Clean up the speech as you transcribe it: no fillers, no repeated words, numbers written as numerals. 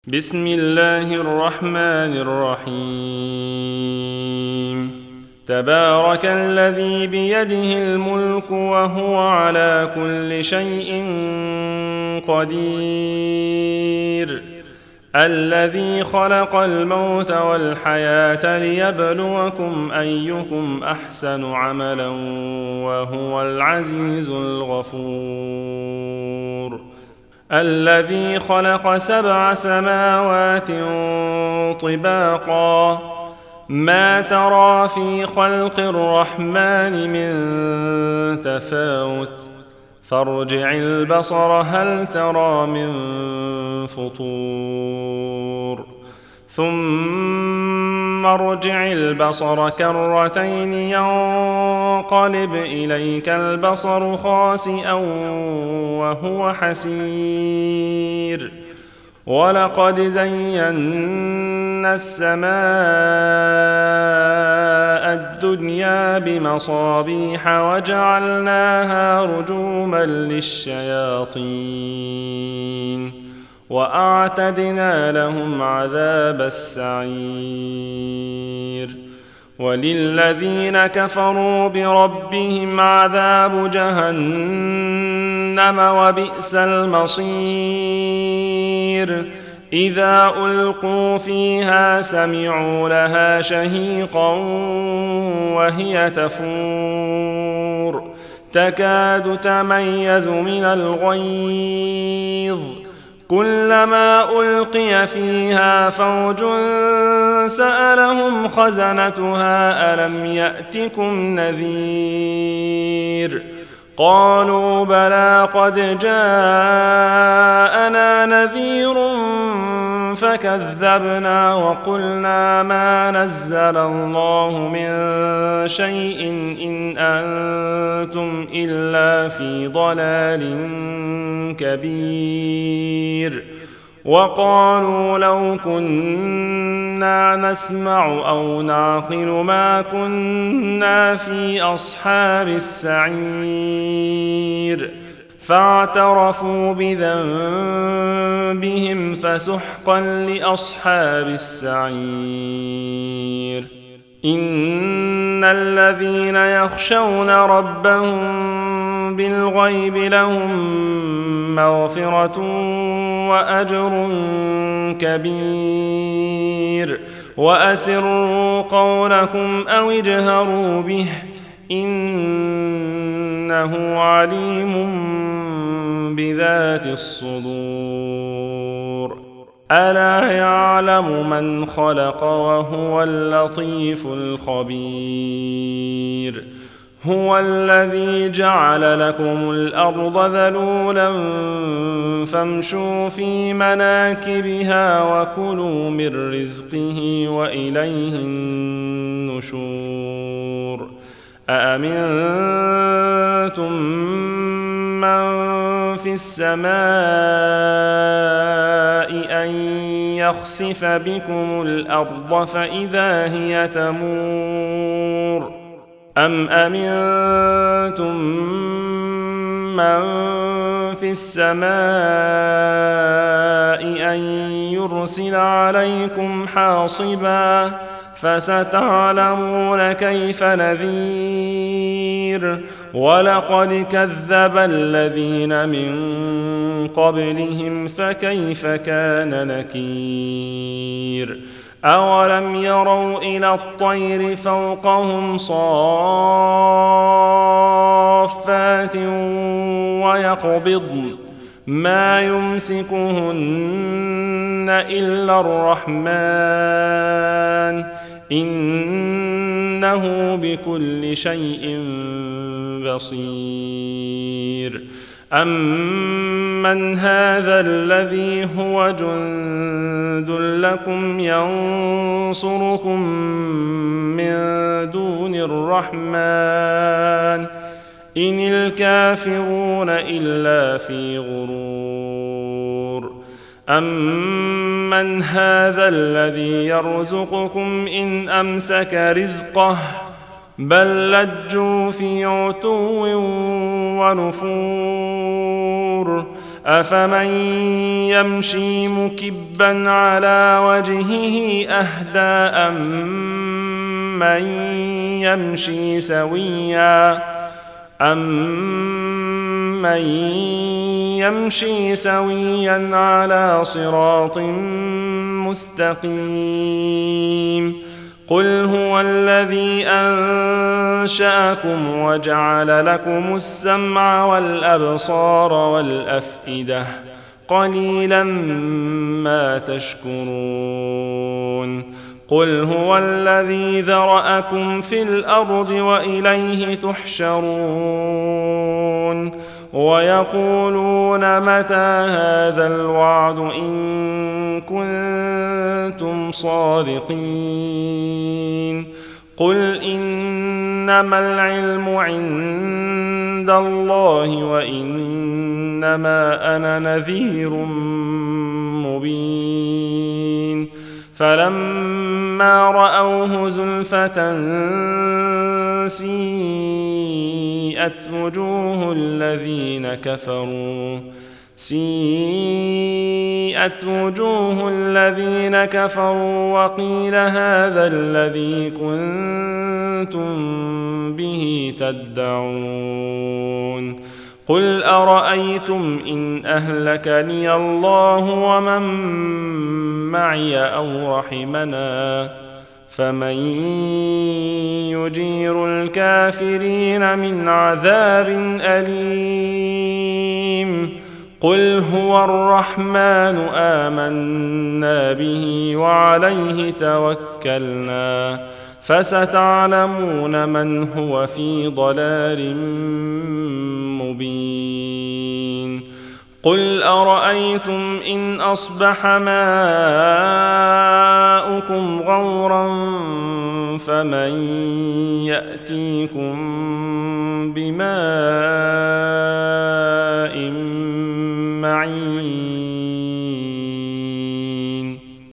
بسم الله الرحمن الرحيم تبارك الذي بيده الملك وهو على كل شيء قدير الذي خلق الموت والحياة ليبلوكم أيكم أحسن عملا وهو العزيز الغفور الذي خلق 7 سماوات طباقا ما ترى في خلق الرحمن من تفاوت فارجع البصر هل ترى من فطور ثم ارجع البصر كرتين ينقلب إليك البصر خاسئا وهو حسير ولقد زينا السماء الدنيا بمصابيح وجعلناها رجوما للشياطين وأعتدنا لهم عذاب السعير وللذين كفروا بربهم عذاب جهنم وبئس المصير إذا ألقوا فيها سمعوا لها شهيقا وهي تفور تكاد تميز من الغيظ كلما ألقي فيها فوج سألهم خزنتها ألم يأتكم نذير قالوا بلى قد جاءنا نذير فكذبنا وقلنا ما نزل الله من شيء إن أنتم إلا في ضلال كبير وقالوا لو كنا نسمع أو نعقل ما كنا في أصحاب السعير فاعترفوا بذنبهم فسحقا لأصحاب السعير إن الذين يخشون ربهم بالغيب لهم مغفرة وأجر كبير وأسروا قولكم أو اجهروا به إنه عليم بذات الصدور ألا يعلم من خلق وهو اللطيف الخبير هو الذي جعل لكم الأرض ذلولا فامشوا في مناكبها وكلوا من رزقه وإليه النشور أأمنتم من في السماء أن يخسف بكم الأرض فإذا هي تمور أم أمنتم من في السماء أن يرسل عليكم حاصبا فستعلمون كيف نذير ولقد كذب الذين من قبلهم فكيف كان نكير أولم يروا إلى الطير فوقهم صافات ويقبضن ما يمسكهن إلا الرحمن إنه بكل شيء بصير أمن هذا الذي هو جند لكم ينصركم من دون الرحمن إن الكافرون إلا في غرور أمن هذا الذي يرزقكم إن أمسك رزقه بل لجوا في عتو ونفور أفمن يمشي مكبا على وجهه أهدى أمن يمشي سويا على صراط مستقيم قل هو الذي أنشأكم وجعل لكم السمع والأبصار والأفئدة قليلا ما تشكرون قل هو الذي ذرأكم في الأرض وإليه تحشرون ويقولون متى هذا الوعد إن كنتم صادقين قل إنما العلم عند الله وإنما أنا نذير مبين فلما رأوه زلفة سيئت وجوه الذين كفروا وقيل هذا الذي كنتم به تدعون قل أرأيتم إن أهلكني الله ومن معي أو رحمنا فمن يجير الكافرين من عذاب أليم قل هو الرحمن آمنا به وعليه توكلنا فستعلمون من هو في ضلال مبين قل أرأيتم إن أصبح ماؤكم غورا فمن يأتيكم بماء معين